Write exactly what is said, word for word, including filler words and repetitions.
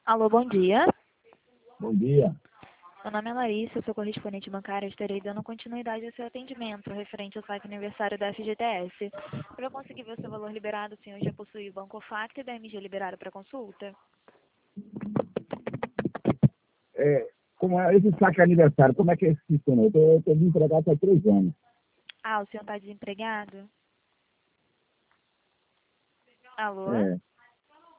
Alô, bom dia. Bom dia. Meu nome é Larissa, eu sou correspondente bancária. Estarei dando continuidade ao seu atendimento referente ao saque aniversário da F G T S. Para eu conseguir ver o seu valor liberado, o senhor já possui o Banco Facto e B M G liberado para consulta? É, como é esse saque aniversário, como é que é esse sistema? Eu estou desempregado há três anos. Ah, o senhor está desempregado? Alô? É.